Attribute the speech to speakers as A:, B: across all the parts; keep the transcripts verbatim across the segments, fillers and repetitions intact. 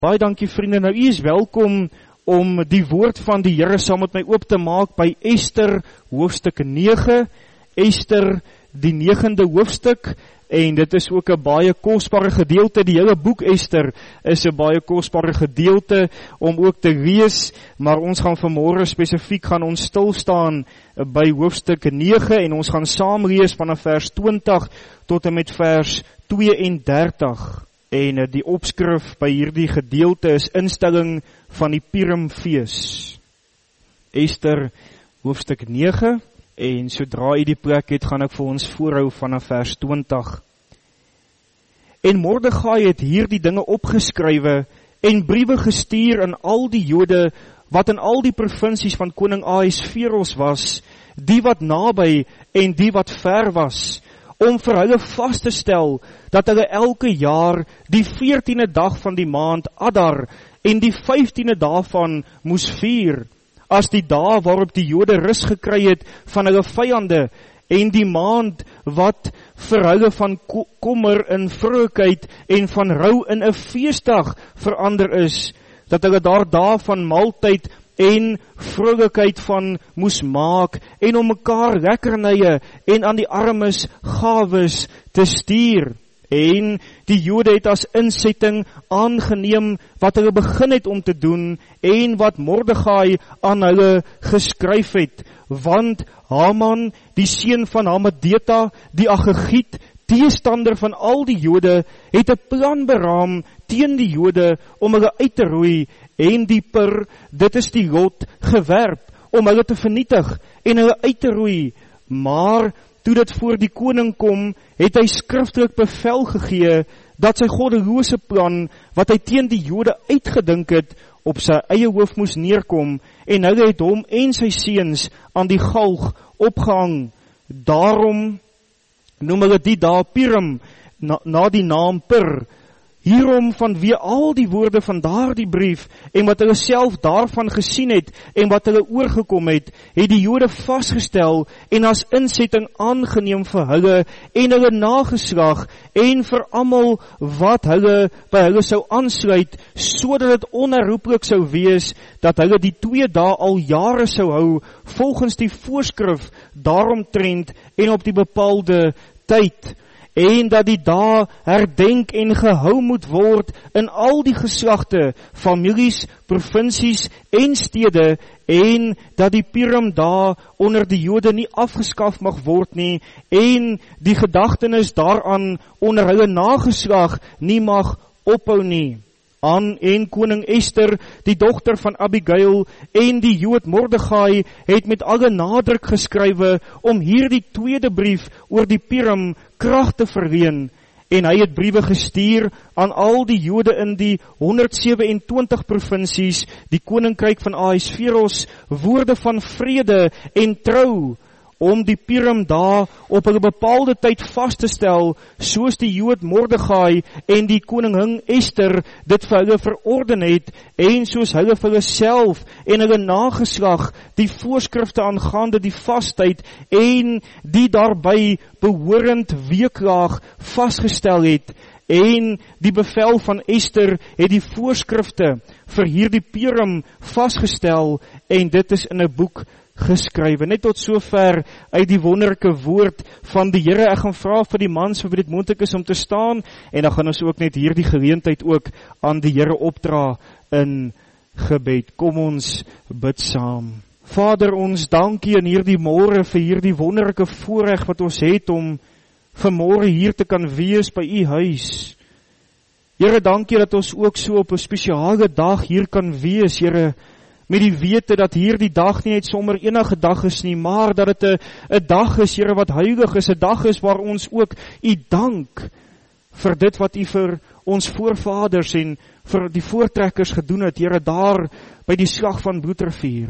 A: Baie dankie vriende, nou u is welkom om die woord van die Here saam met my oop te maak by Ester hoofstuk nege, Ester die negende hoofstuk, en dit is ook 'n baie kosbare gedeelte, die hele boek Ester is 'n baie kosbare gedeelte om ook te lees, maar ons gaan vanmôre spesifiek gaan ons stil staan by hoofstuk nege, en ons gaan saam lees vanaf vers twintig tot en met vers tweeëndertig. En die opskrif by hierdie gedeelte is instelling van die Purimfees. Ester hoofstuk nege, en sodra u die plek het, gaan ek vir ons voorhou vanaf vers twintig. En Mordegai het hierdie dinge opgeskrywe en briewe gestuur aan al die Jode wat in al die provinsies van koning Ahasveros was, die wat naby en die wat ver was, om vir hulle vas te stel, dat hulle elke jaar die veertiende dag van die maand Adar en die vyftiende daarvan moes vier, as die dag waarop die Jode rus gekry het van hulle vyande, en die maand wat vir hulle van kommer in vrolikheid en van rou in 'n feesdag verander is, dat hulle daar dae van maaltyd en vrolikheid van moes maak, en om mekaar lekkernye en aan die armes gawes te stuur. En die Jode het as insetting aangeneem wat hulle begin het om te doen, en wat Mordegai aan hulle geskryf het, want Haman, die seun van Hammedata, die Agagiet, teestander van al die Jode, het 'n plan beraam teen die Jode om hulle uit te roei, en die Pur, dit is die lot, gewerp om hulle te vernietig en hulle uit te roei. Maar toe dit voor die koning kom, het hy skriftelik bevel gegee dat sy goddelose plan wat hy teen die Jode uitgedink het, op sy eie hoof moes neerkom, en hulle het hom en sy seuns aan die galg opgehang. Daarom noem hulle die daar Purim, na, na die naam Pur. Hierom vanweë al die woorde van daardie brief, en wat hulle self daarvan gesien het, en wat hulle oorgekom het, het die Jode vasgestel, en as insetting aangeneem vir hulle, en hulle nageslag, en vir almal wat hulle by hulle sou aansluit, sodat dit onherroepelik sou wees, dat hulle die twee dae al jare sou hou, volgens die voorskrif daaromtrent, en op die bepaalde tyd, en dat die dae herdenk en gehou moet word in al die geslagte, families, provinsies en stede, en dat die Purim dae onder die Jode nie afgeskaf mag word nie, en die gedagtenis daaraan onder hulle nageslag nie mag ophou nie. Aan en koning Ester, die dogter van Abigail, en die Jood Mordegai, het met alle nadruk geskrywe om hierdie tweede brief oor die Purim krag te verleen, en hy het briewe gestuur aan al die Jode in die honderd sewe-en-twintig provinsies, die koninkryk van Ahasveros, woorde van vrede en trou, om die Purim daar op 'n bepaalde tyd vas te stel, soos die Jood Mordegai en die koningin Ester dit vir hulle verorden het, en soos hulle vir hulle self en hulle nageslag die voorskrifte aangaande die vastyd en die daarby behorend weeklaag vasgestel het, en die bevel van Ester het die voorskrifte vir hierdie Purim vasgestel, en dit is in 'n boek geskrywe. Net tot sover uit die wonderlike woord van die Here. Ek gaan vra vir die mans vir wie dit moontlik is om te staan, en dan gaan ons ook net hierdie geleentheid ook aan die Here opdra in gebed. Kom ons bid saam. Vader, ons dankie in hierdie môre vir hierdie wonderlike voorreg wat ons het om vanmôre hier te kan wees by u huis. Here, dankie dat ons ook so op 'n spesiale dag hier kan wees, Here, met die wete dat hierdie dag nie net sommer enige dag is nie, maar dat dit 'n 'n dag is, Here, wat heilig is, 'n dag is waar ons ook u dank vir dit wat u vir ons voorvaders en vir die voortrekkers gedoen het, Here, daar by die slag van Bloedrivier.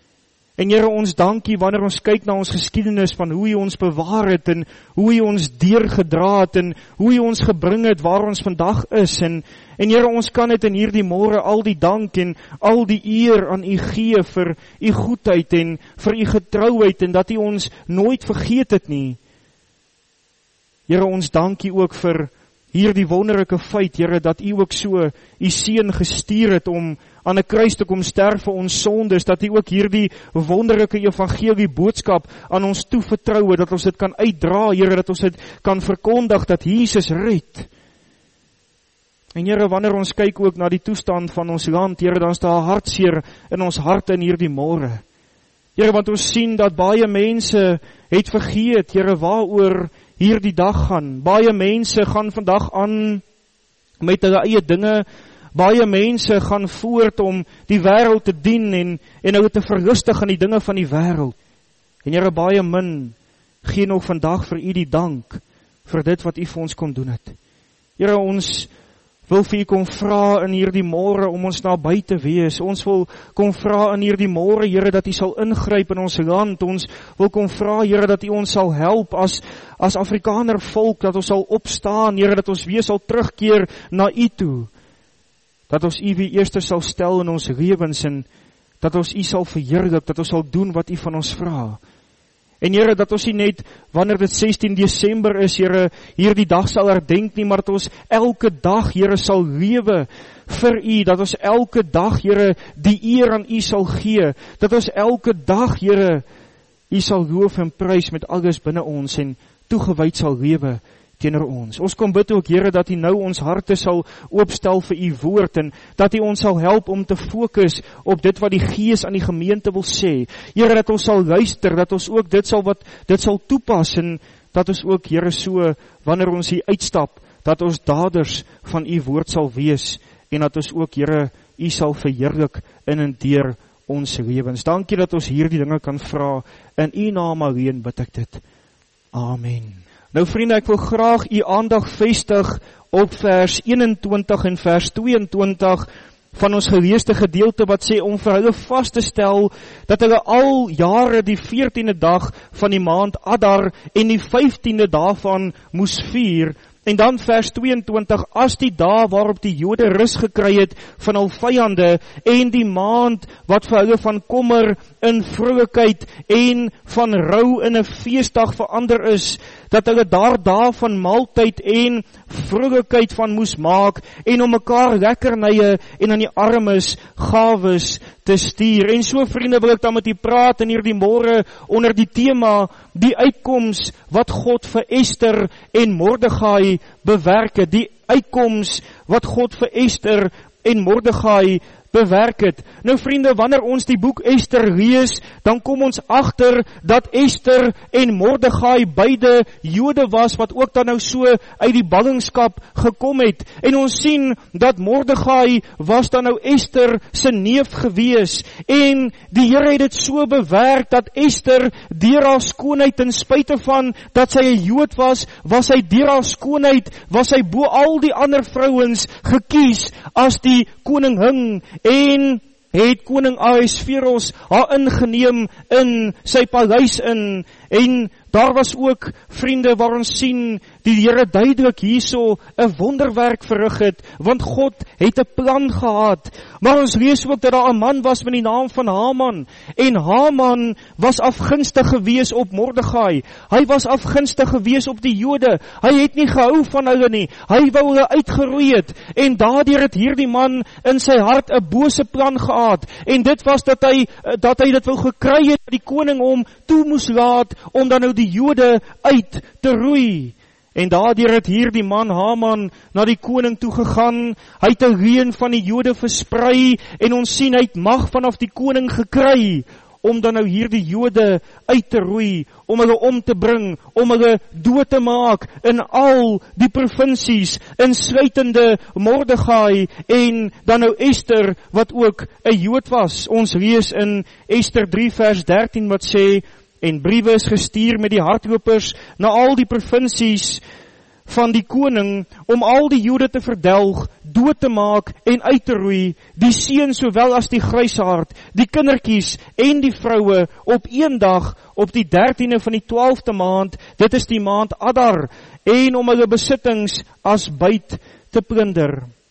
A: En Here, ons dankie wanneer ons kyk na ons geskiedenis van hoe u ons bewaar het en hoe u ons deurgedra het en hoe u ons gebring het waar ons vandag is. En, en Here, ons kan dit in hierdie môre al die dank en al die eer aan u gee vir u goedheid en vir u getrouheid en dat u ons nooit vergeet het nie. Here, ons dankie ook vir hier die wonderlike feit, Here, dat U ook so U seun gestuur het om aan 'n kruis te kom sterf vir ons sondes, dat U ook hierdie wonderlike evangelie boodskap aan ons toevertrou, dat ons dit kan uitdra, Here, dat ons dit kan verkondig, dat Jesus red. En Here, wanneer ons kyk ook na die toestand van ons land, Here, dan is daar hartseer in ons harte in hierdie môre. Here, want ons sien dat baie mense het vergeet, Here, waaroor hierdie dag gaan. Baie mense gaan vandag aan met hulle eie dinge. Baie mense gaan voort om die wêreld te dien en, en hulle te verrustig in die dinge van die wêreld. En Here, baie min gee nog vandag vir U die dank vir dit wat U vir ons kom doen het. Here, ons wil vir U kom vra in hierdie môre om ons naby te wees. Ons wil kom vra in hierdie môre, Here, dat U sal ingryp in ons land. Ons wil kom vra, Here, dat U ons sal help as as Afrikaner volk, dat ons sal opstaan, Here, dat ons weer sal terugkeer na U toe. Dat ons U wie eerste sal stel in ons lewens en dat ons U sal verheerlik, dat ons sal doen wat U van ons vra. En Here, dat ons nie net, wanneer dit sestien Desember is, Here, hierdie dag sal herdenk nie, maar dat ons elke dag, Here, sal lewe vir U, dat ons elke dag, Here, die eer aan U sal gee, dat ons elke dag, Here, U sal loof en prys met alles binne ons en toegewyd sal lewe teenoor ons. Ons kom bid ook, Here, dat U nou ons harte sal oopstel vir U woord en dat U ons sal help om te fokus op dit wat die Gees aan die gemeente wil sê. Here, dat ons sal luister, dat ons ook dit sal wat dit sal toepas en dat ons ook, Here, so wanneer ons hier uitstap, dat ons daders van U woord sal wees en dat ons ook, Here, U sal verheerlik in en deur ons lewens. Dankie dat ons hierdie dinge kan vra in U naam alleen bid ek dit. Amen. Nou vriende, ek wil graag U aandag vestig op vers eenentwintig en vers tweeëntwintig van ons geleesde gedeelte wat sê om vir hulle vas te stel dat hulle al jare die veertiende dag van die maand Adar en die vyftiende daarvan moes vier. En dan vers tweeëntwintig, as die dag waarop die Jode rus gekry het van hul vyande en die maand wat vir hulle van kommer in vrolikheid en van rou in 'n feesdag verander is, dat hulle daar dae van maaltyd en vrolikheid van moes maak en om mekaar lekkernye en aan die armes gawes te stuur. En so vriende, wil ek dan met u praat in hierdie môre onder die tema die uitkoms wat God vir Ester en Mordegai bewerk het, die uitkoms wat God vir Ester en Mordegai bewerk het. Nou vriende, wanneer ons die boek Ester lees, dan kom ons agter dat Ester en Mordegai beide Jode was, wat ook dan nou so uit die ballingskap gekom het. En ons sien dat Mordegai was dan nou Ester se neef gewees. En die Here het dit so bewerk dat Ester deur haar skoonheid, ten spyte van dat sy 'n Jood was, was sy deur haar skoonheid, was sy bo al die ander vrouens gekies as die koningin. En het koning Ahasveros haar ingeneem in sy paleis in. En daar was ook, vriende, waar ons sien, die Here duidelik hierso 'n wonderwerk verrig het, want God het 'n plan gehad. Maar ons lees ook dat daar 'n man was met die naam van Haman, en Haman was afgunstig gewees op Mordegai. Hy was afgunstig gewees op die Jode. Hy het nie gehou van hulle nie. Hy wou hulle uitgeroei het, en daardeur het hierdie man in sy hart 'n bose plan gehad. En dit was dat hy dat hy dit wou gekry het, die koning hom toe moes laat om dan nou die Jode uit te roei. En daardeur het hierdie man Haman na die koning toe gegaan. Hy het 'n leuen van die Jode versprei en ons sien hy het mag vanaf die koning gekry om dan nou hierdie Jode uit te roei, om hulle om te bring, om hulle dood te maak in al die provinsies, insluitende Mordegai en dan nou Ester wat ook 'n Jood was. Ons lees in Ester drie vers dertien wat sê: en briewe is gestuur met die hardlopers na al die provinsies van die koning, om al die Jode te verdelg, dood te maak en uit te roei, die seun sowel as die grysaard, die kindertjies en die vroue, op een dag, op die dertiende van die twaalfde maand, dit is die maand Adar, en om hulle besittings as byt te plunder.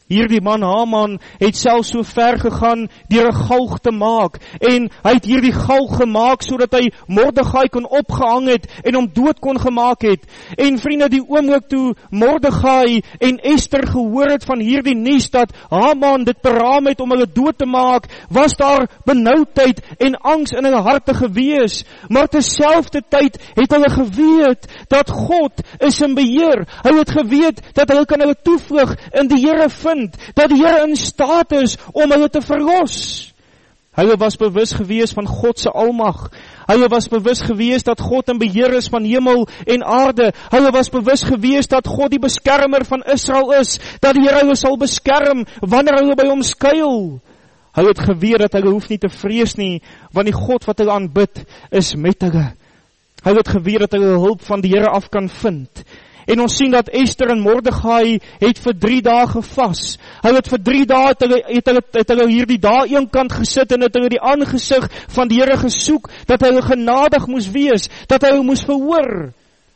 A: Hierdie man Haman het selfs so ver gegaan deur 'n galg te maak en hy het hierdie galg gemaak sodat hy Mordegai kon opgehang het en hom dood kon gemaak het. En vriende, die oomblik toe Mordegai en Ester gehoor het van hierdie nuus dat Haman dit beraam het om hulle dood te maak, was daar benoudheid en angs in hulle harte gewees. Maar terselfdertyd het hulle geweet dat God is in beheer. Hulle het geweet dat hulle kan hulle toevlug in die Here vind, dat die Here in staat is om hulle te verlos. Hulle was bewus gewees van God se almag. Hulle was bewus gewees dat God in beheer is van hemel en aarde. Hulle was bewus gewees dat God die beskermer van Israel is, dat die Here hulle sal beskerm wanneer hulle by hom skuil. Hulle het geweet dat hulle hoef nie te vrees nie, want die God wat hulle aanbid is met hulle. Hulle het geweet dat hulle hulp van die Here af kan vind. En ons sien dat Ester en Mordegai het vir drie dae gevas. Hulle het vir drie dae het hulle, het hulle, het hulle hierdie dae eenkant gesit en het hulle die aangesig van die Here gesoek, dat hulle genadig moes wees, dat hulle moes verhoor.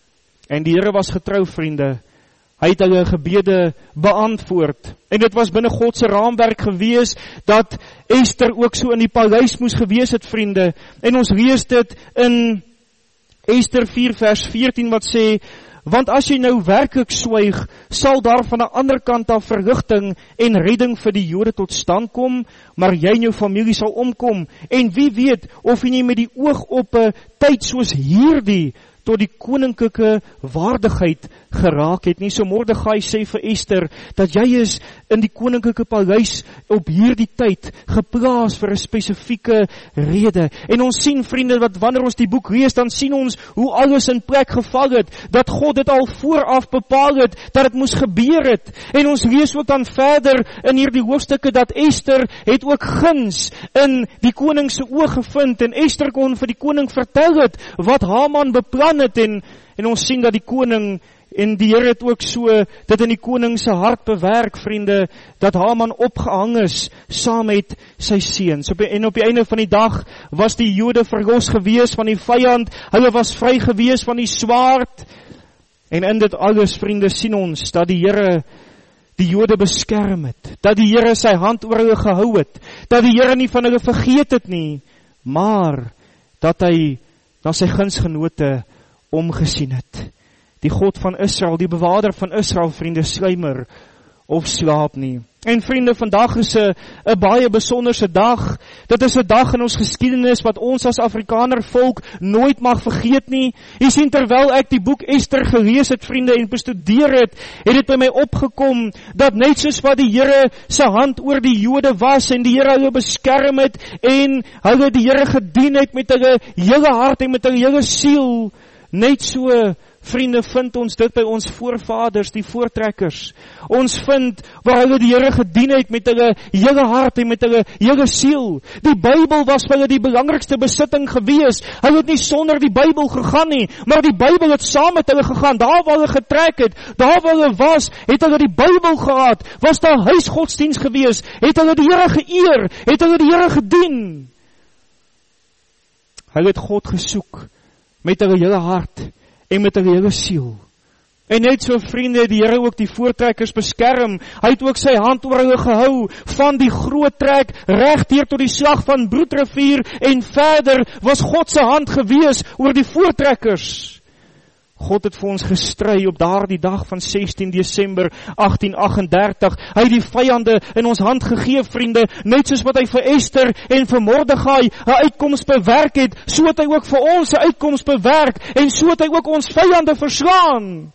A: En die Here was getrou, vriende. Hy het hulle gebede beantwoord. En dit was binne God se raamwerk gewees, dat Ester ook so in die paleis moes gewees het, vriende. En ons lees dit in Ester vier vers veertien wat sê, want as jy nou werklik swyg, sal daar van 'n ander kant af verligting en redding vir die Jode tot stand kom, maar jy en jou familie sal omkom. En wie weet of jy nie met die oog op 'n tyd soos hierdie tot die koninklike waardigheid geraak het nie. So Mordegai sê vir Ester, dat jy is in die koninklike paleis op hierdie tyd geplaas vir 'n spesifieke rede. En ons sien, vriende, wat wanneer ons die boek lees, dan sien ons hoe alles in plek geval het, dat God dit al vooraf bepaal het, dat dit moes gebeur het. En ons lees ook dan verder in hierdie hoofstukke, dat Ester het ook guns in die koning se oë gevind, en Ester kon vir die koning vertel het, wat Haman beplan het, en, en ons sien dat die koning, en die Here het ook so, dit in die koning se hart bewerk, vriende, dat Haman opgehang is, saam met sy seuns. En op die einde van die dag, was die Jode verlos gewees van die vyand, hulle was vry gewees van die swaard, en in dit alles, vriende, sien ons, dat die Here die Jode beskerm het, dat die Here sy hand oor hulle gehou het, dat die Here nie van hulle vergeet het nie, maar, dat hy, na sy gunsgenote, omgesien het. Die God van Israel, die bewaarder van Israel, vriende, sluimer of slaap nie. En vriende, vandag is 'n 'n baie besonderse dag. Dit is 'n dag in ons geskiedenis wat ons as Afrikaner volk nooit mag vergeet nie. Jy sien, terwyl ek die boek Ester gelees het, vriende, en bestudeer het, het dit by my opgekom dat net soos wat die Here se hand oor die Jode was en die Here hulle beskerm het en hulle die Here gedien het met hulle hele hart en met hulle hele siel, net so, vriende, vind ons dit by ons voorvaders, die voortrekkers. Ons vind waar hulle die Here gedien het met hulle hele hart en met hulle hele siel. Die Bybel was vir hulle die belangrikste besitting gewees. Hulle het nie sonder die Bybel gegaan nie, maar die Bybel het saam met hulle gegaan. Daar waar hulle getrek het, daar waar hulle was, het hulle die Bybel gehad. Was daar huisgodsdienst gewees, het hulle die Here geëer, het hulle die Here gedien. Hulle het God gesoek met hulle hele hart en met hulle hele siel. En net so, vriende, die Here ook die voortrekkers beskerm. Hy het ook sy hand oor hulle gehou, van die groot trek, reg deur tot die slag van Bloedrivier, en verder was God se hand gewees oor die voortrekkers. God het vir ons gestry op daardie dag van sestien Desember agtien agt en dertig. Hy het die vyande in ons hand gegee, vriende, net soos wat hy vir Ester en vir Mordegai 'n uitkoms bewerk het, so het hy ook vir ons 'n uitkoms bewerk, en so het hy ook ons vyande verslaan.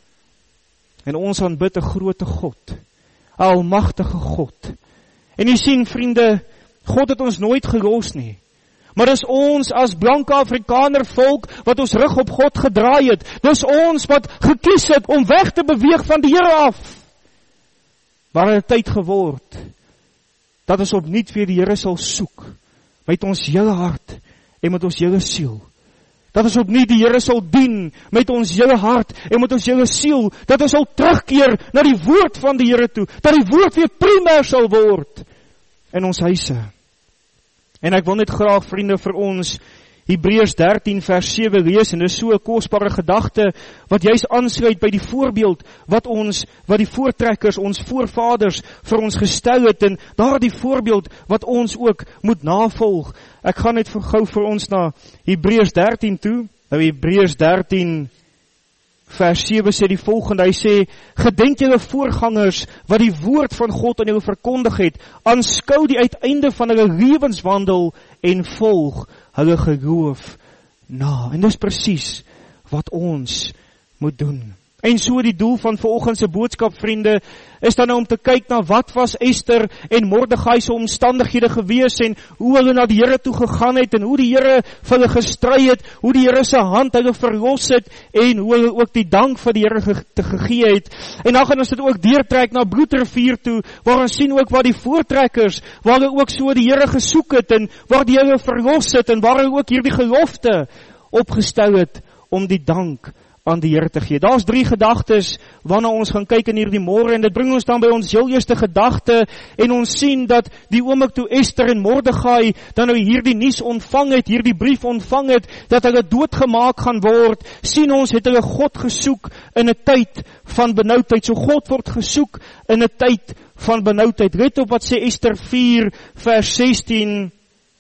A: En ons aanbid 'n groot God, 'n almagtige God. En jy sien, vriende, God het ons nooit gelos nie. Maar dis ons as blanke Afrikaner volk wat ons rug op God gedraai het. Dis ons wat gekies het om weg te beweeg van die Here af. Maar het tyd geword dat ons opnuut weer die Here sal soek met ons hele hart en met ons hele siel. Dat ons opnuut die Here sal dien met ons hele hart en met ons hele siel. Dat ons sal terugkeer na die woord van die Here toe. Dat die woord weer primêr sal word in ons huise. En ek wil net graag, vriende, vir ons Hebreërs dertien vers sewe lees, en dit is so 'n kosbare gedagte, wat juist aansluit by die voorbeeld, wat ons, wat die voortrekkers, ons voorvaders, vir ons gestel het, en daardie voorbeeld, wat ons ook moet navolg. Ek gaan net vir gou vir ons na Hebreërs dertien toe, nou Hebreërs dertien vers sewe sê die volgende, hy sê, gedenk julle voorgangers, wat die woord van God aan julle verkondig het, aanskou die uiteinde van hulle lewenswandel, en volg hulle geloof na. En dis presies wat ons moet doen. En so die doel van vanoggend se boodskap, vriende, is dan nou om te kyk na wat was Ester en Mordegai se omstandighede gewees, en hoe hulle na die Here toe gegaan het, en hoe die Here vir hulle gestry het, hoe die Here se hand hulle verlos het, en hoe hulle ook die dank vir die Here ge te gegee het. En dan gaan ons dit ook deurtrek na Bloedrivier toe, waar ons sien ook waar die voortrekkers, waar hulle ook so die Here gesoek het, en waar die Here verlos het, en waar hulle ook hierdie gelofte opgestel het, om die dank aan die Here te gee. Daar's drie gedagtes waarna ons gaan kyk in hierdie môre, en dit bring ons dan by ons heel eerste gedagte, en ons sien dat die oomblik toe Ester en Mordegai dan nou hierdie nuus ontvang het, hierdie brief ontvang het, dat hulle doodgemaak gaan word, sien ons het hulle God gesoek in 'n tyd van benoudheid. So God word gesoek in 'n tyd van benoudheid. Let op wat sê Ester vier vers sestien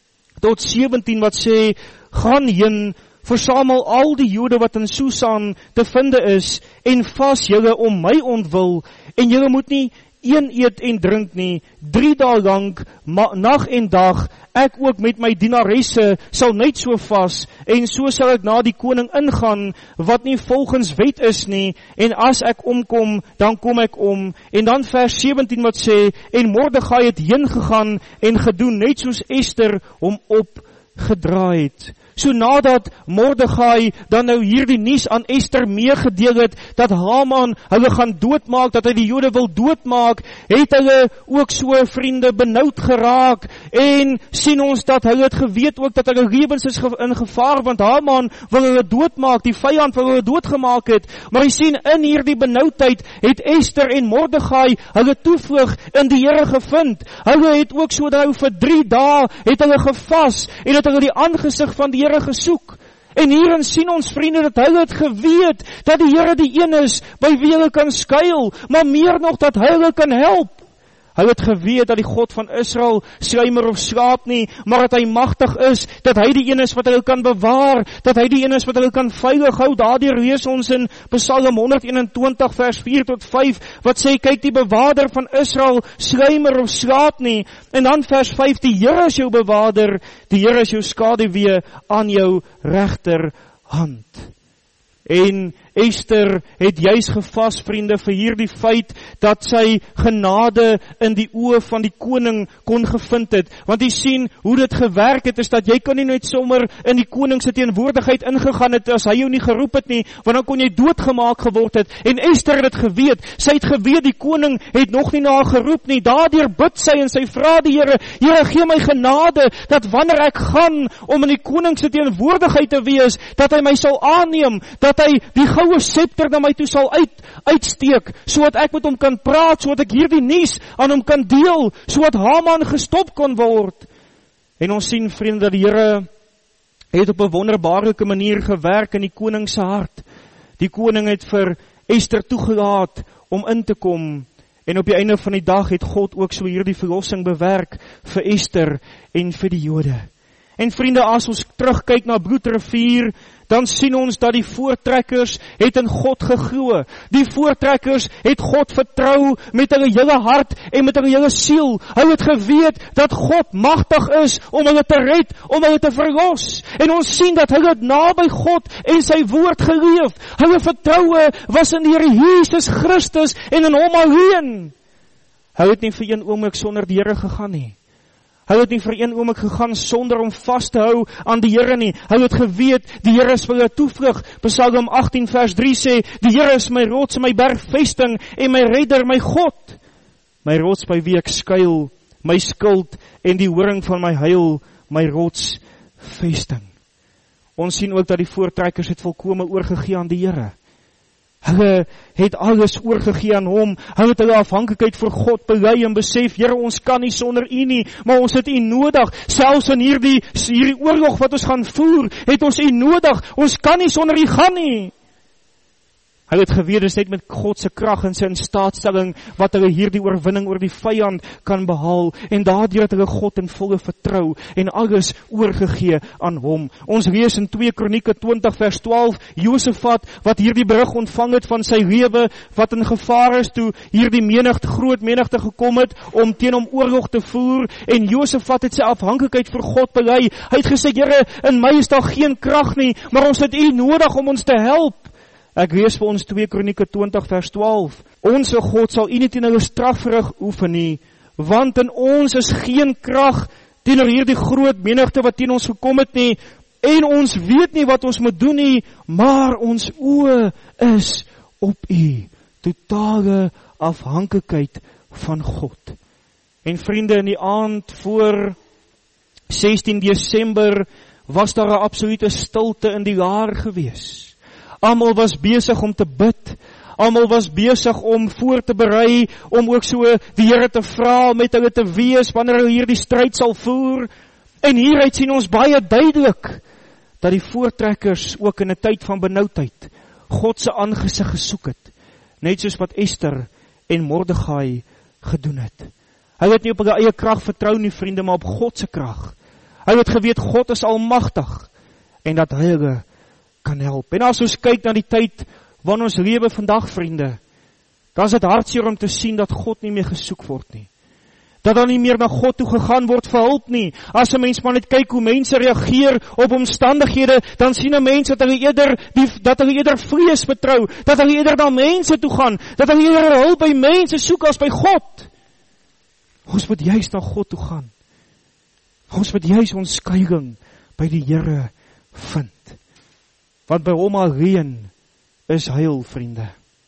A: tot sewentien, wat sê, gaan heen, versamel al die Jode wat in Susan te vinde is, en vas julle om my ontwil, en julle moet nie een eet en drink nie, drie dae lank, nag en dag, ek ook met my dienaresse sal net so vas, en so sal ek na die koning ingaan, wat nie volgens wet is nie, en as ek omkom, dan kom ek om. En dan vers sewentien wat sê, en Mordegai het heen gegaan, en gedoen net soos Ester hom opgedraai het. So nadat Mordegai dan nou hierdie nuus aan Ester meegedeel het, dat Haman hulle gaan doodmaak, dat hy die Jode wil doodmaak, het hulle ook so vriende benoud geraak, en sien ons dat hulle het geweet ook dat hulle lewens is in gevaar, want Haman wil hulle doodmaak, die vyand wil hulle doodgemaak het, maar jy sien in hierdie benoudheid het Ester en Mordegai hulle toevlug in die Here gevind. Hulle het ook so nou vir drie dae het hulle gevas, en het hulle die aangesig van die Here gesoek. En hierin sien ons vriende dat hulle het geweet dat die Here die een is by wie hulle kan skuil, maar meer nog dat hy hulle kan help. Hulle het geweet dat die God van Israel sluimer of slaap nie, maar dat hy magtig is, dat hy die een is wat hulle kan bewaar, dat hy die een is wat hulle kan veilig hou. Daardeur lees ons in Psalm honderd eenentwintig vers vier tot vyf, wat sê, kyk, die bewaarder van Israel sluimer of slaap nie. En dan vers vyf, die Here is jou bewaarder, die Here is jou skaduwee aan jou regterhand. En Ester het juis gevas, vriende, vir hierdie feit dat sy genade in die oë van die koning kon gevind het. Want jy sien hoe dit gewerk het, is dat jy kan nie net sommer in die koning se teenwoordigheid ingegaan het as hy jou nie geroep het nie, want dan kon jy doodgemaak geword het. En Ester het dit geweet. Sy het geweet die koning het nog nie na haar geroep nie. Daardeur bid sy en sy vra die Here, Here, gee my genade dat wanneer ek gaan om in die koning se teenwoordigheid te wees, dat hy my sal aanneem, dat hy die goue scepter na my toe sal uit, uitsteek, so dat ek met hom kan praat, so dat ek hierdie nuus aan hom kan deel, so dat Haman gestop kon word. En ons sien, vriende, dat die Here het op 'n wonderbaarlike manier gewerk in die koning se hart. Die koning het vir Ester toegelaat om in te kom, en op die einde van die dag het God ook so hierdie verlossing bewerk vir Ester en vir die Jode. En vriende, as ons terugkyk na Bloedrivier, dan sien ons dat die voortrekkers het in God geglo. Die voortrekkers het God vertrou met hulle hele hart en met hulle hele siel. Hulle het geweet dat God magtig is om hulle te red, om hulle te verlos. En ons sien dat hulle het naby God en sy woord geleef. Hulle vertroue was in die Here Jesus Christus en in hom alleen. Hulle het nie vir een oomblik sonder die Here gegaan nie. Hulle het nie vir een oomblik gegaan sonder om vas te hou aan die Here nie. Hulle het geweet, die Here is vir hulle toevlug. Psalm agttien vers drie sê, die Here is my rots, my bergvesting en my redder, my God. My rots by wie ek skuil, my skild en die horing van my heil, my rotsvesting. Ons sien ook dat die voortrekkers het volkome oorgegee aan die Here. Hulle het alles oorgegee aan hom, hulle het hulle afhanklikheid vir God bely en besef, Here, ons kan nie sonder U nie, maar ons het U nodig, selfs in hierdie, hierdie oorlog wat ons gaan voer, het ons U nodig, ons kan nie sonder U gaan nie. Hulle het geweet, dis net met God se krag en sy instaatstelling wat hulle hierdie oorwinning oor die vyand kan behaal, en daardeur het hulle God in volle vertrou en alles oorgegee aan hom. Ons lees in twee Kronieke twintig vers twaalf, Josafat wat hierdie berig ontvang het van sy lewe wat in gevaar is toe hierdie menigte, groot menigte gekom het om teen hom oorlog te voer, en Josafat het sy afhanklikheid vir God bely. Hy het gesê, Here, in my is daar geen krag nie, maar ons het U nodig om ons te help. Ek lees vir ons twee Kronieke twintig vers twaalf. Onse God sal U nie teen hulle strafverig oefen nie, want in ons is geen krag teenoor hierdie groot menigte wat teen ons gekom het nie, en ons weet nie wat ons moet doen nie, maar ons oë is op U. Totale afhanklikheid van God. En vriende, in die aand voor sestien Desember was daar 'n absolute stilte in die jaar gewees. Almal was besig om te bid, almal was besig om voor te berei, om ook so die Here te vra, met hulle te wees, wanneer hulle hierdie stryd sal voer. En hieruit sien ons baie duidelik, dat die voortrekkers ook in 'n tyd van benoudheid, God se aangesig gesoek het, net soos wat Ester en Mordegai gedoen het. Hy het nie op hulle eie krag vertrou nie, vriende, maar op God se krag. Hy het geweet, God is almagtig, en dat hy hulle kan help. En as ons kyk na die tyd waarin ons lewe vandag, vriende, dan is dit hartseer om te sien dat God nie meer gesoek word nie. Dat dan nie meer na God toe gegaan word vir hulp nie. As 'n mens maar net kyk hoe mense reageer op omstandighede, dan sien 'n mens dat hulle eerder die, dat hulle eerder vrees betrou, dat hulle eerder na mense toe gaan, dat hulle eerder hulp by mense soek as by God. Ons moet juist na God toe gaan. Ons moet juist ons skuiling by die Here vind. Want by hom alleen is heil, vriende.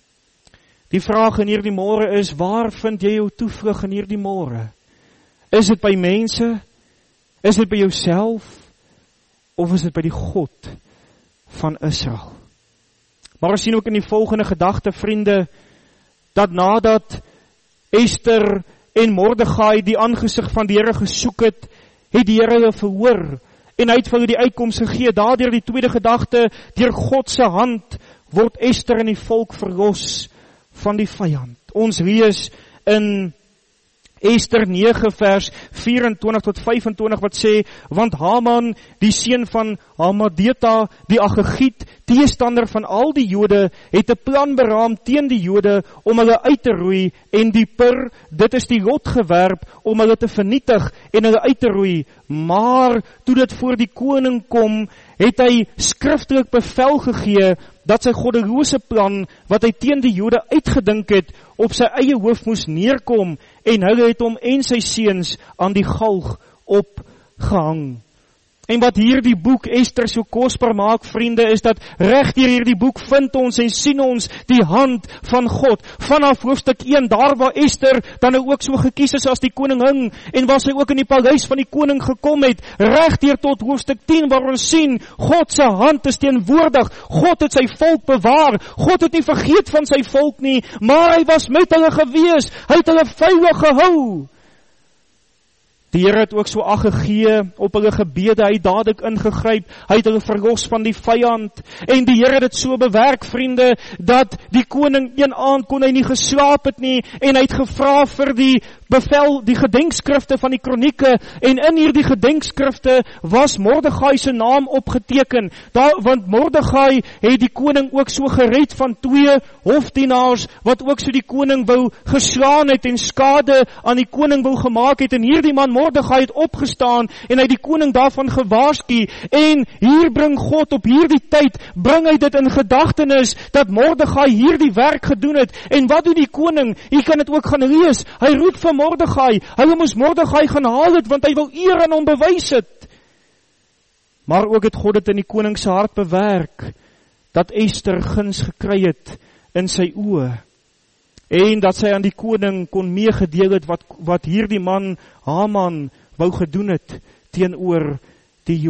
A: Die vraag in hierdie môre is, waar vind jy jou toevlug in hierdie môre? Is dit by mense? Is dit by jouself? Of is dit by die God van Israel? Maar ons sien ook in die volgende gedagte, vriende, dat nadat Ester en Mordegai die aangesig van die Here gesoek het, het die Here hulle verhoor, en hy het vir hulle die uitkoms gegee. Daardeur die tweede gedagte, deur God se hand word Ester en die volk verlos van die vyand. Ons lees in Ester nege vers vyf-en-twintig tot vyf-en-twintig wat sê, want Haman, die seun van Hamadeta, die Agigiet, teestander van al die Jode, het 'n plan beraam teen die Jode om hulle uit te roei, en die Pur, dit is die lot gewerp om hulle te vernietig en hulle uit te roei. Maar toe dit voor die koning kom, het hy skriftelik bevel gegee dat sy goddelose plan, wat hy teen die Jode uitgedink het, op sy eie hoof moes neerkom, en hulle het hom en sy seuns aan die galg opgehang. En wat hierdie boek Ester so kosbaar maak, vriende, is dat reg deur hierdie boek vind ons en sien ons die hand van God. Vanaf hoofstuk een, daar waar Ester dan nou ook so gekies is as die koningin, en waar sy ook in die paleis van die koning gekom het, reg deur tot hoofstuk tien, waar ons sien, God se hand is teenwoordig, God het sy volk bewaar, God het nie vergeet van sy volk nie, maar hy was met hulle gewees, hy het hulle veilig gehou. Die Here het ook so ag gegee op hulle gebede, hy het dadelik ingegryp, hy het hulle verlos van die vyand, en die Here het dit so bewerk, vriende, dat die koning een aand kon hy nie geslaap het nie, en hy het gevra vir die bevel, die gedenkskrifte van die kronieke, en in hierdie gedenkskrifte was Mordegai se naam opgeteken, daar, want Mordegai het die koning ook so gered van twee hofdienaars, wat ook so die koning wou geslaan het, en skade aan die koning wou gemaak het, en hierdie man Mordegai het opgestaan, en hy die koning daarvan gewaarsku, en hier bring God op hierdie tyd, bring hy dit in gedagtenis, dat Mordegai hierdie werk gedoen het, en wat doen die koning? Jy kan dit ook gaan lees, hy roep vir Mordegai, hy moes Mordegai gaan haal het, want hy wil eer aan hom bewys het. Maar ook het God dit in die koning se hart bewerk, dat Ester guns gekry het in sy oë, en dat sy aan die koning kon meegedeel het, wat, wat hierdie man Haman wou gedoen het, teenoor die Jode.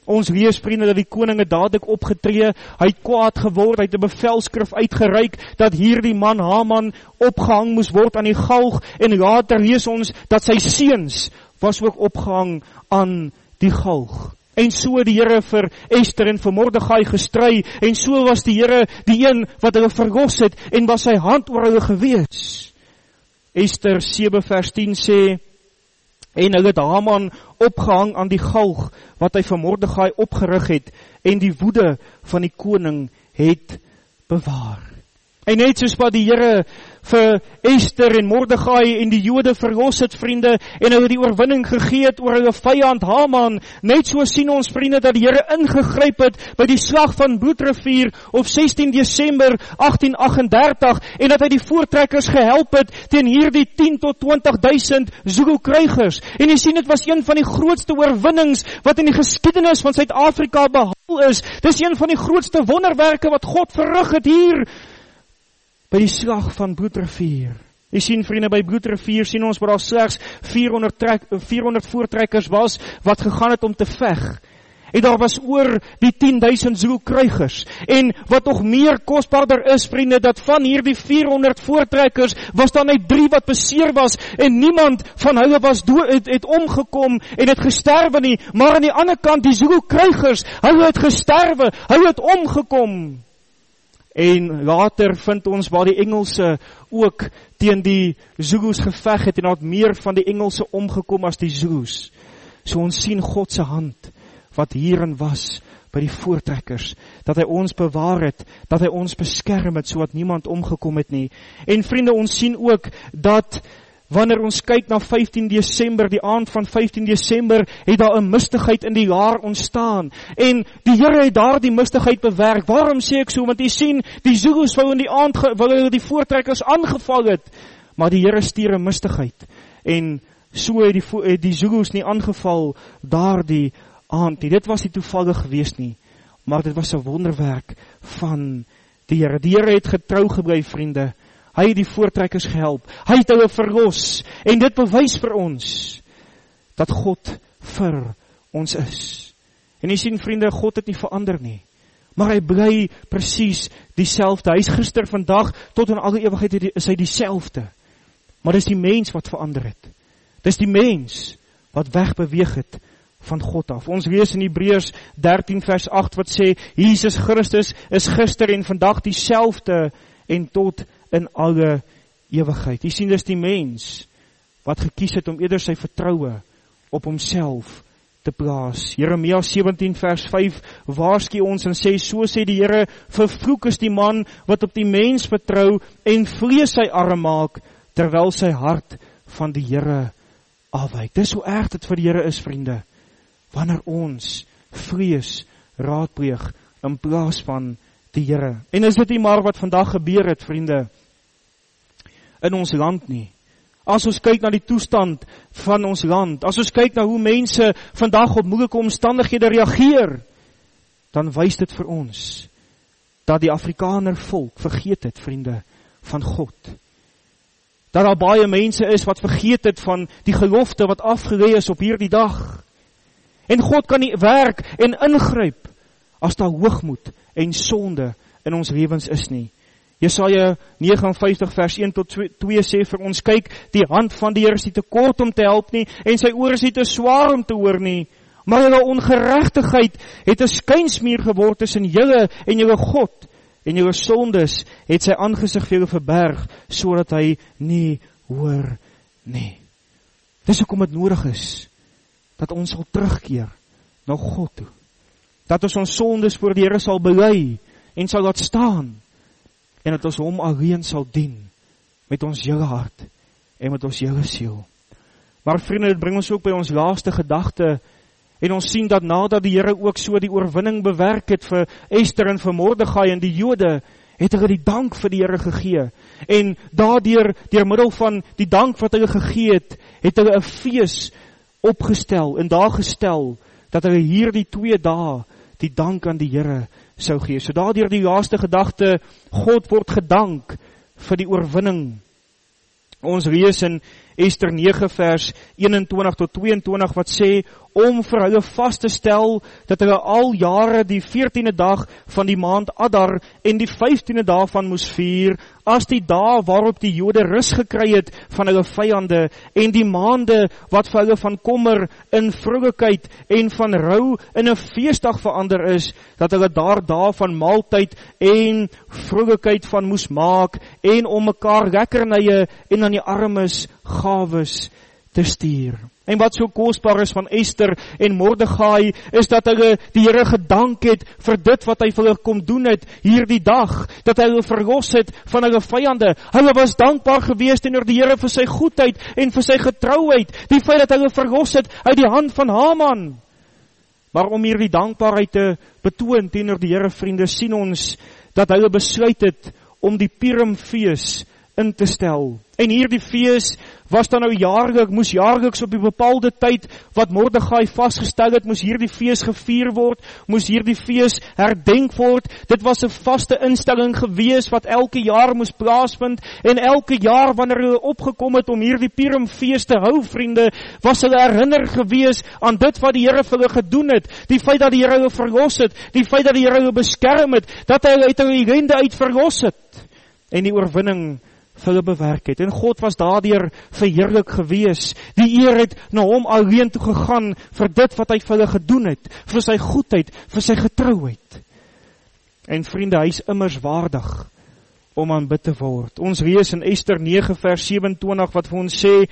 A: Ons lees, vriende, dat die koning het dadelik opgetree, hy het kwaad geword, hy het 'n bevelskrif uitgereik, dat hierdie man Haman opgehang moes word aan die galg, en later lees ons, dat sy seuns was ook opgehang aan die galg. En so die Here vir Ester en vir Mordegai gestry, en so was die Here die een wat hulle verlos het, en was sy hand oor hulle gewees. Ester sewe vers tien sê, en hulle het Haman opgehang aan die galg, wat hy vir Mordegai opgerig het, en die woede van die koning het bewaar. En net soos wat die Here vir Ester en Mordegai en die Jode verlos het, vriende, en hulle die oorwinning gegee het oor hulle vyand Haman, net so sien ons, vriende, dat die Here ingegryp het by die slag van Bloedrivier op sestien Desember agtien agt en dertig, en dat hy die voortrekkers gehelp het teen hierdie tien tot twintig duisend Zulu krygers. En jy sien, dit was een van die grootste oorwinnings wat in die geskiedenis van Suid-Afrika behaal is. Dis een van die grootste wonderwerke wat God verrig het hier by die slag van Bloedrivier. Jy sien, vriende, by Bloedrivier sien ons waar daar slegs vierhonderd, trek, vierhonderd voortrekkers was wat gegaan het om te veg. En daar was oor die tien duisend Zulu krygers. En wat nog meer kosbaarder is, vriende, dat van hierdie vierhonderd voortrekkers was dan net drie wat beseer was, en niemand van hulle was dood, het, het omgekom en het gesterwe nie, maar aan die ander kant die Zulu krygers, hulle het gesterwe, hulle het omgekom. En later vind ons waar die Engelse ook teen die Zulus geveg het, en daar het meer van die Engelse omgekom as die Zulus. So ons sien God se hand wat hierin was by die voortrekkers, dat hy ons bewaar het, dat hy ons beskerm het, so dat niemand omgekom het nie. En vriende, ons sien ook dat wanneer ons kyk na vyftien Desember, die aand van vyftien Desember, het daar 'n mistigheid in die jaar ontstaan. En die Here het daar die mistigheid bewerk. Waarom sê ek so? Want jy sien, die Zulus wou in die aand, wou hulle die voortrekkers aangeval het, maar die Here stuur 'n mistigheid. En so het die, die Zulus nie aangeval daar die aand nie. Dit was nie toevallig geweest nie, maar dit was 'n wonderwerk van die Here. Die Here het getrou gebly, vriende. Hy het die voortrekkers gehelp, hy het hulle verlos, en dit bewys vir ons, dat God vir ons is. En jy sien, vriende, God het nie verander nie, maar hy bly presies dieselfde. Hy is gister, vandag, tot in alle ewigheid is hy dieselfde. Maar dis die mens wat verander het. Dis die mens wat wegbeweeg het van God af. Ons lees in Hebreërs dertien vers agt wat sê, Jesus Christus is gister en vandag dieselfde en tot in alle ewigheid. Jy sien, dis die mens wat gekies het om eerder sy vertroue op homself te plaas. Jeremia sewentien vers vyf waarsku ons en sê, so sê die Here, vervloek is die man wat op die mens vertrou en vlees sy arm maak, terwyl sy hart van die Here afwyk. Dis hoe erg dit vir die Here is, vriende, wanneer ons vlees raadpleeg in plaas van die Here. En is dit nie maar wat vandag gebeur het, vriende, in ons land nie. As ons kyk na die toestand van ons land, as ons kyk na hoe mense vandag op moeilike omstandighede reageer, dan wys dit vir ons, dat die Afrikaner volk vergeet het, vriende, van God. Dat daar baie mense is wat vergeet het van die gelofte wat afgelê is op hierdie dag. En God kan nie werk en ingryp, as daar hoogmoed en sonde in ons lewens is nie. Jesaja vyf nege vers een tot twee sê vir ons, kyk, die hand van die Here is nie te kort om te help nie, en sy oor is nie te swaar om te hoor nie, maar julle ongeregtigheid het 'n skynsmuur geword tussen julle en julle God, en julle sondes het sy aangesig vir julle verberg, sodat hy nie hoor nie. Dis hoekom dit nodig is, dat ons sal terugkeer na God toe. Dat ons ons sondes voor die Here sal bely, en sal laat staan, en dat ons hom alleen sal dien, met ons hele hart, en met ons hele siel. Maar vriende, dit bring ons ook by ons laaste gedagte, en ons sien dat nadat die Here ook so die oorwinning bewerk het vir Ester en vir Mordegai en die Jode, het hulle die dank vir die Here gegee, en daardeur, deur middel van die dank wat hulle gegee het, het hulle 'n fees opgestel, en daar gestel, dat hulle hier die twee dae, die dank aan die Here sou gee. So daardeur die laaste gedagte, God word gedank vir die oorwinning. Ons lees in Ester nege vers eenentwintig tot tweeëntwintig wat sê, om vir hulle vas te stel, dat hulle al jare die veertiende dag van die maand Adar en die vyftiende daarvan moes vier, as die dae waarop die Jode rus gekry het van hulle vyande, en die maande wat vir hulle van kommer in vrolikheid en van rou in 'n feesdag verander is, dat hulle daar dae van maaltyd en vrolikheid van moes maak, en om mekaar lekkernye en aan die armes gawes te stuur. En wat so kosbaar is van Ester en Mordegai, is dat hulle die Here gedank het vir dit wat hy vir hulle kom doen het hierdie dag, dat hy hulle verlos het van hulle vyande. Hulle was dankbaar gewees teenoor die Here vir sy goedheid en vir sy getrouheid, die feit dat hulle verlos het uit die hand van Haman. Maar om hierdie dankbaarheid te betoon teenoor die Here, vriende, sien ons dat hulle besluit het om die Purimfees in te stel. En hierdie fees was dan nou jaarlik, moes jaarliks op die bepaalde tyd wat Mordegai vasgestel het, moes hierdie fees gevier word, moes hierdie fees herdenk word. Dit was 'n vaste instelling gewees wat elke jaar moes plaasvind, en elke jaar wanneer hulle opgekom het om hierdie Purimfees te hou, vriende, was hulle herinner gewees aan dit wat die Here vir hulle gedoen het, die feit dat die Here hulle verlos het, die feit dat die Here hulle beskerm het, dat hy hulle uit hulle ellende uit verlos het, en die oorwinning vir hulle bewerk het. En God was daardeur verheerlik gewees. Die eer het na hom alleen toe gegaan vir dit wat hy vir hulle gedoen het, vir sy goedheid, vir sy getrouheid. En vriende, hy is immers waardig om aanbid te word. Ons lees in Ester nege vers sewenentwintig wat vir ons sê,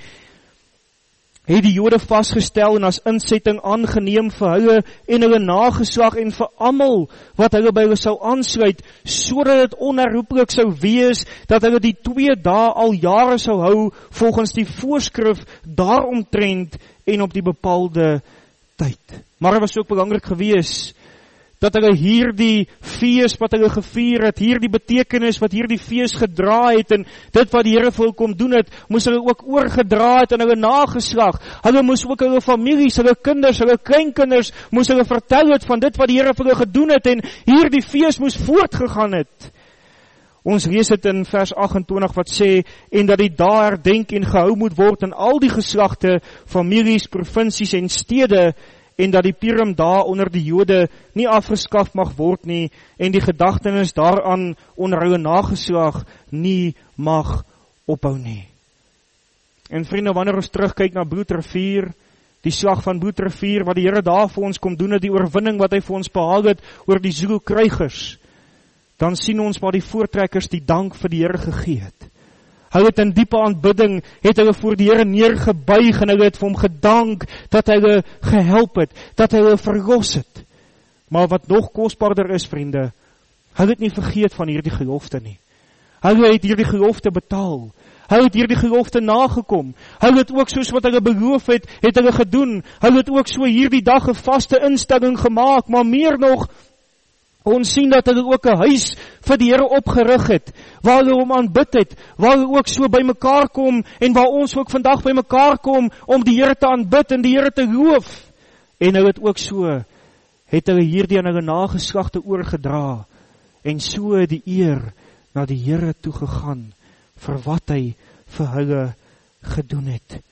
A: het die Jode vasgestel en as insetting aangeneem vir hulle en hulle nageslag en vir almal wat hulle by hulle sou aansluit, sodat dit onherroepelik sou wees, dat hulle die twee dae al jare sou hou, volgens die voorskrif daaromtrent en op die bepaalde tyd. Maar het was ook belangrik gewees, dat hulle hierdie fees wat hulle gevier het, hierdie betekenis wat hierdie fees gedra het, en dit wat die Here vir hulle kom doen het, moes hulle ook oorgedra het aan hulle nageslag. Hulle moes ook hulle families, hulle kinders, hulle kleinkinders, moes hulle vertel het van dit wat die Here vir hulle gedoen het, en hierdie fees moes voortgegaan het. Ons lees dit in vers agt-en-twintig wat sê, en dat die dae herdenk en gehou moet word in al die geslagte, families, provinsies en stede, en dat die Purim dae onder die Jode nie afgeskaf mag word nie, en die gedagtenis daaraan onder hulle nageslag nie mag ophou nie. En vriende, wanneer ons terugkyk na Bloedrivier, die slag van Bloedrivier, wat die Here daar vir ons kom doen het, die oorwinning wat hy vir ons behaal het oor die Zulu krygers, dan sien ons waar die voortrekkers die dank vir die Here gegee het. Hulle het in diepe aanbidding, het hulle voor die Here neergebuig, en hulle het vir hom gedank, dat hy hulle gehelp het, dat hy hulle verlos het. Maar wat nog kosbaarder is, vriende, hulle het nie vergeet van hierdie gelofte nie. Hulle het hierdie gelofte betaal. Hulle het hierdie gelofte nagekom. Hulle het ook soos wat hulle beloof het, het hulle gedoen. Hulle het ook so hierdie dag 'n vaste instelling gemaak, maar meer nog, ons sien dat hulle ook 'n huis vir die Here opgerig het, waar hulle hom aanbid het, waar hulle ook so by mekaar kom, en waar ons ook vandag by mekaar kom, om die Here te aanbid en die Here te loof. En hulle het ook so, het hulle hierdie aan hulle nageslagte oorgedra, en so die eer na die Here toegegaan, vir wat hy vir hulle gedoen het.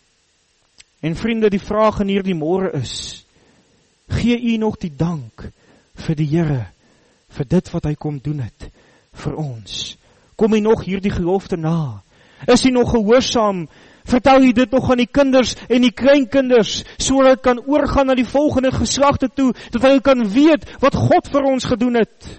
A: En vriende, die vraag in hierdie môre is, gee u nog die dank vir die Here, vir dit wat hy kom doen het, vir ons? Kom hy nog hierdie gelofte na? Is hy nog gehoorsaam? Vertel hy dit nog aan die kinders en die kleinkinders, sodat dit kan oorgaan na die volgende geslagte toe, dat hy kan weet wat God vir ons gedoen het?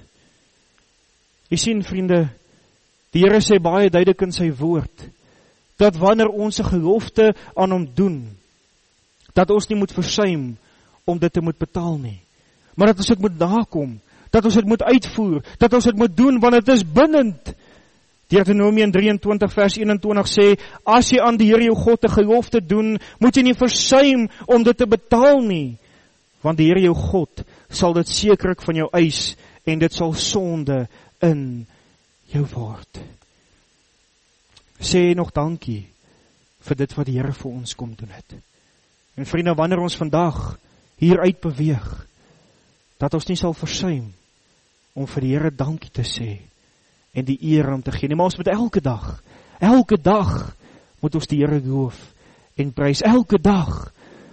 A: Jy sien, vriende, die Here sê baie duidelik in sy woord, dat wanneer ons 'n gelofte aan hom doen, dat ons nie moet versuim om dit te moet betaal nie, maar dat ons dit moet nakom, dat ons dit moet uitvoer, dat ons dit moet doen, want dit is bindend. Deuteronomium drieëntwintig vers eenentwintig sê, as jy aan die Here jou God 'n gelofte doen, moet jy nie versuim om dit te betaal nie, want die Here jou God sal dit sekerlik van jou eis, en dit sal sonde in jou word. Sê nog dankie vir dit wat die Here vir ons kom doen het. En vriende, wanneer ons vandag hieruit beweeg, dat ons nie sal versuim om vir die Here dankie te sê en die eer om te gee nie, maar ons moet elke dag, elke dag moet ons die Here loof en prys. Elke dag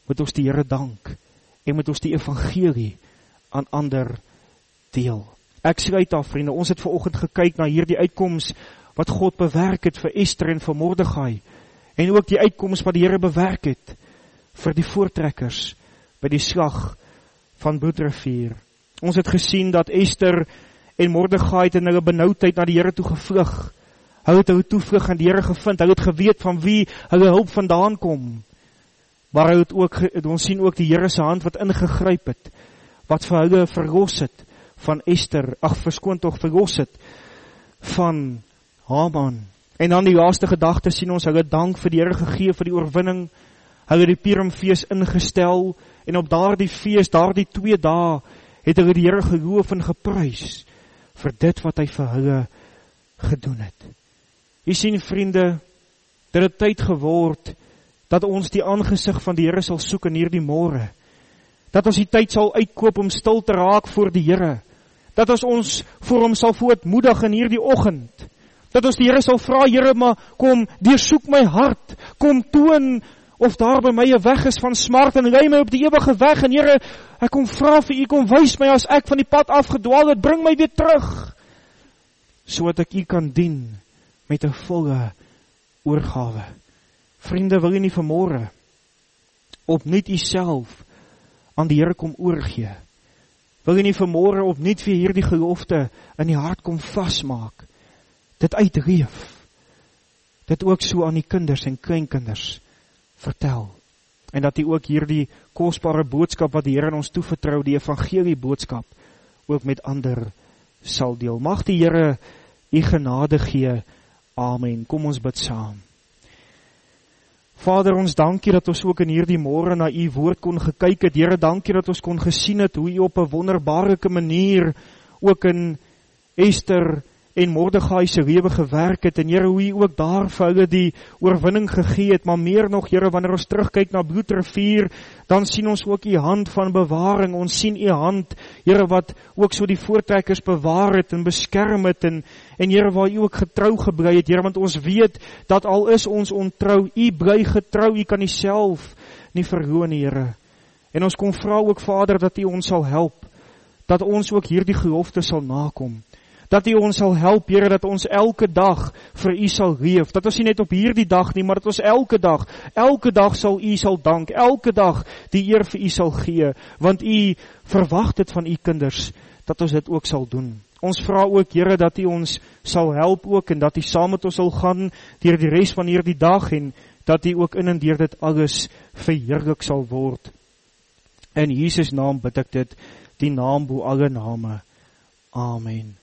A: moet ons die Here dank, en moet ons die evangelie aan ander deel. Ek sluit af, vriende, ons het vanoggend gekyk na hierdie uitkoms, wat God bewerk het vir Ester en vir Mordegai, en ook die uitkoms wat die Here bewerk het, vir die voortrekkers, by die slag van Bloedrivier. Ons het gesien dat Ester en Mordegai het in hulle benoudheid na die Here toe gevlug. Hulle het hulle toevlug aan die Here gevind, hulle het geweet van wie hulle hulp vandaan kom. Maar hulle het ook, ons sien ook die Here se hand wat ingegryp het, wat vir hulle verlos het van Ester, ag verskoon tog verlos het van Haman. En dan die laaste gedagte sien ons, hulle dank vir die Here gegee vir die oorwinning, hulle die Purimfees ingestel, en op daardie fees, daardie twee dae, het hulle die Here geloof en geprys, vir dit wat hy vir hulle gedoen het. Jy sien, vriende, dit het tyd geword, dat ons die aangesig van die Here sal soek in hierdie môre, dat ons die tyd sal uitkoop om stil te raak voor die Here, dat ons ons voor hom sal voortmoedig in hierdie oggend, dat ons die Here sal vra, Here, maar kom, deursoek my hart, kom toon, of daar by my 'n weg is van smart, en lei my op die ewige weg, en Here, ek kom vra vir u, kom wys my as ek van die pad afgedwaal het, bring my weer terug, so dat ek u kan dien, met 'n volle oorgawe. Vriende, wil jy nie vanmôre opnuut uself aan die Here kom oorgee? Wil jy nie vanmôre opnuut vir hierdie gelofte in die hart kom vasmaak? Dit uitleef. Dit ook so aan die kinders en kleinkinders vertel. En dat jy ook hierdie kosbare boodskap wat die Here aan ons toevertrou, die evangelie boodskap, ook met ander sal deel. Mag die Here u genade gee. Amen. Kom ons bid saam. Vader, ons dankie dat ons ook in hierdie môre na u woord kon gekyk het. Here, dankie dat ons kon gesien het hoe u op 'n wonderbaarlike manier ook in Ester en Mordegai se lewe gewerk het, en Here, hoe u ook daar vir hulle die oorwinning gegee het, maar meer nog, Here, wanneer ons terugkyk na Bloedrivier, dan sien ons ook u hand van bewaring, ons sien u hand, Here, wat ook so die voortrekkers bewaar het en beskerm het, en, en Here, waar u ook getrou gebly het, Here, want ons weet, dat al is ons ontrou, u bly getrou, u kan u self nie verloon, Here, en ons kom vra ook, Vader, dat u ons sal help, dat ons ook hierdie gelofte sal nakom, dat u ons sal help, Here, dat ons elke dag vir u sal leef, dat ons nie net op hierdie dag nie, maar dat ons elke dag, elke dag sal u sal dank, elke dag die eer vir u sal gee, want u verwag dit van u kinders, dat ons dit ook sal doen. Ons vra ook, Here, dat u ons sal help ook, en dat u saam met ons sal gaan, deur die res van hierdie dag, en dat u ook in en deur dit alles verheerlik sal word. In Jesus naam bid ek dit, die naam bo alle name. Amen.